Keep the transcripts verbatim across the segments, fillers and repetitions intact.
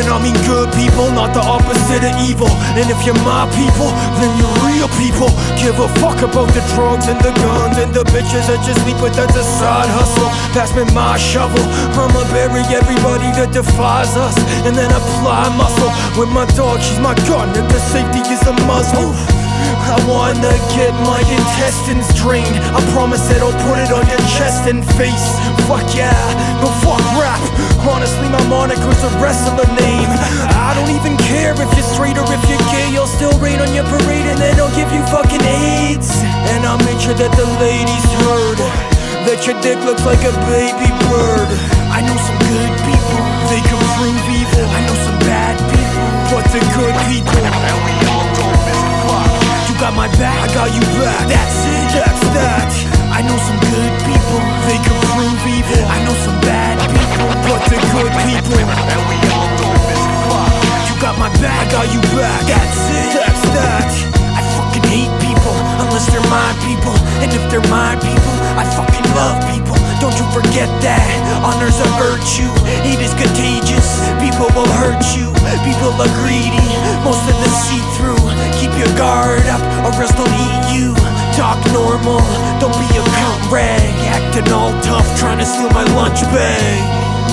And I mean good people, not the opposite of evil. And if you're my people, then you're real people. Give a fuck about the drugs and the guns and the bitches that just sleep, but that's a side hustle. Pass me my shovel, I'ma bury everybody that defies us, and then apply muscle. With my dog, she's my gun, and the safety is a muzzle. I wanna get my intestines drained. I promise that I'll put it on your chest and face. Fuck yeah, no fuck rap. Honestly, my moniker's a wrestler name. I don't even care if you're straight or if you're gay. I'll still rain on your parade and then I'll give you fucking AIDS. And I'll make sure that the ladies heard that your dick looks like a baby bird. I know some good people, they can prove evil. I know some bad people, but the good people. And we all dope as fuck. You got my back, I got you back. That's it, that's that. I know some good people, they can prove evil. I know some bad people, but the good people. And we all dope as fuck. You got my back, I got you back. That's it, that's that. I fucking hate people unless they're my people. And if they're my people, I fucking love people. Don't you forget that. Honor's a virtue, hate is contagious. People will hurt you, people are greedy. Most of them see through. Keep your guard up or else they'll eat you. Talk normal, don't be a cunt rag. Acting all tough, trying to steal my lunch bag.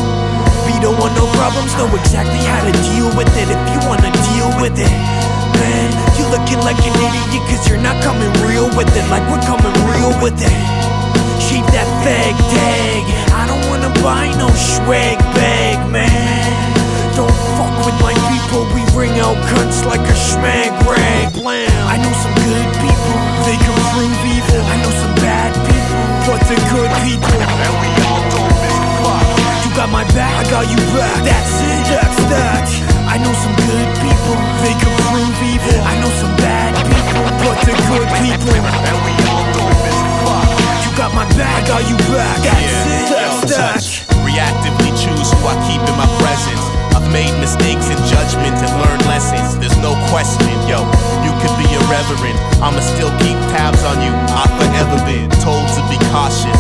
We don't want no problems, know exactly how to deal with it. If you wanna deal with it, man, you looking like an idiot cause you're not coming real with it. Like we're coming real with it. Shape that fag tag, I don't wanna buy no swag bag, man. Don't fuck with my people, we bring out cunts like a schmag rag. Blam. I know some good people, they can prove evil. I know some bad people, but the good people. And we all dope as fuck. You got my back, I got you back. That's it, that's that. I know some good people, they can prove evil. I know some bad people, but the good people. And we all dope as fuck. You got my back, I got you back. That's yeah, it, that's yo, that. Touch. Reactively choose who I keep in my presence. I've made mistakes in judgment and learned lessons. There's no question, yo. You could be irreverent, I'ma still keep tabs on you. I've forever been told to be cautious.